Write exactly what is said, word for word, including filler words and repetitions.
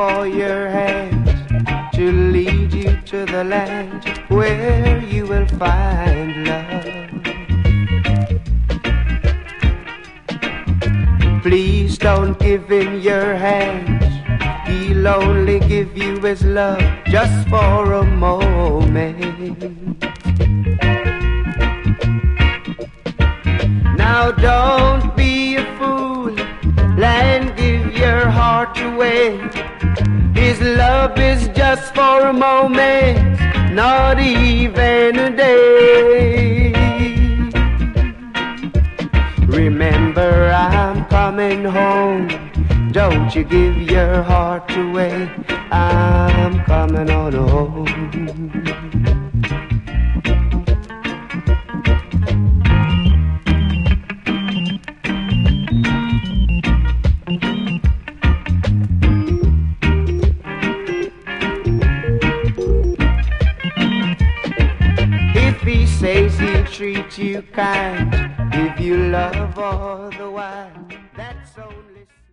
for your hand to lead you to the land where you will find love. Please don't give him your hands. He'll only give you his love just for a moment. Now don't be a fool and give your heart away. His love is just for a moment, not even a day. Remember, I'm coming home. Don't you give your heart away. I'm coming on home. If he says he'll treat you kind, give you love all the while, that's only